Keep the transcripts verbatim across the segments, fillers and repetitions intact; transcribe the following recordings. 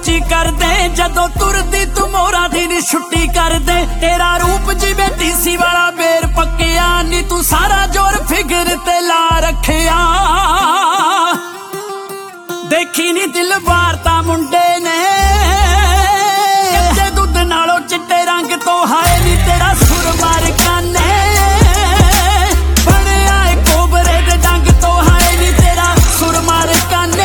ਉੱਚੀ कर दे जदों तुरदी तू मोरा दी नी छुट्टी कर दे तेरा रूप जिवें टीसी वाला बेर पक्किया नी तू सारा जोर फिगर ते ला रखिया देखी नी दिल वारता मुंडे ने कच्चे दुध नालों चिट्टे रंग तो हाय नी तेरा सुर मार काने बड़े आए कोबरे दे डंग तो हाय नी तेरा सुर मार काने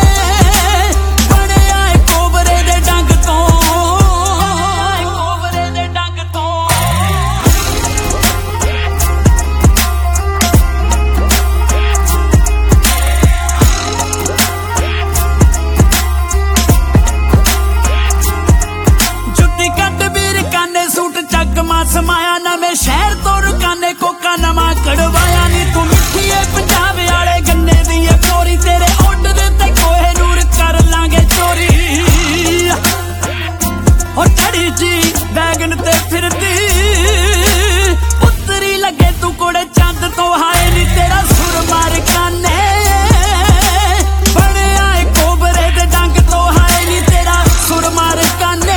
समाया नवे शहर तो रुकाने कोका नवा कड़वाया नी तू मिठिए पंजाब वाले गन्ने दी चोरी तेरे ऑर्डर ते कोहे नूर कर लांगे चोरी और चढ़ी जी बैगन ते फिरदी उतरी लगे तू कोड़े चंद तो हाय नी तेरा सुर मार काने बड़े आए कोबरे दे डंग तो हाय नी तेरा सुर मार काने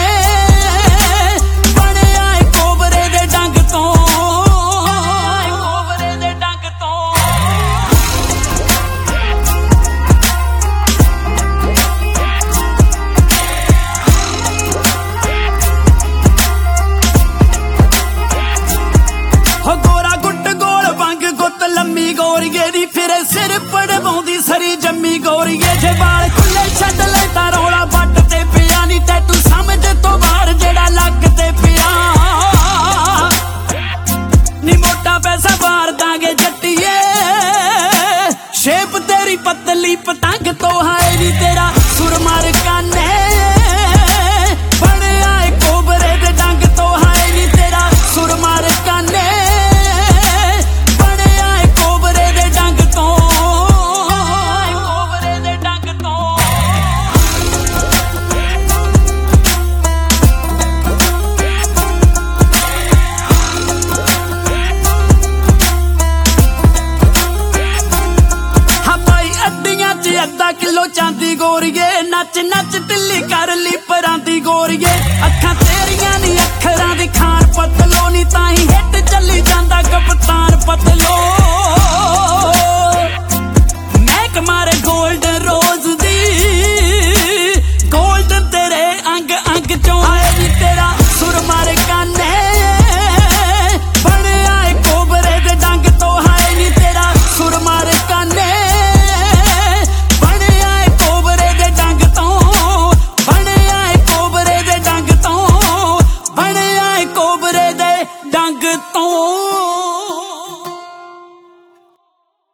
सिर पड़वाउंदी सरी जम्मी गोरीए जे बाल खुले छड्ड ले तां रौला बट ते पिया नी टैटू समझ तो बाहर जेड़ा लग ते पिया नी मोटा पैसा बार दांगे जट्टिए शेप तेरी पतली पतंग तो हाय नी तेरा सुर मार काने बड़े आए कोबरे दे डंग तो हाय नी तेरा सुर मार काने अद्धा किलो चांदी गोरीए नच नच ढिल्ली कर ली परांदी गोरीए अखां तेरियां नी अखरां दी खान पतलो नी ताही हिट चली जांदा कप्तान पतलो महक मारे गोल्डन रोज दी गोल्डन तेरे अंग अंग चों आए नी तेरा सुर मारे काने बड़े आए कोबरे दे डंग तो हाय नी तेरा सुर मारे काने डंग तो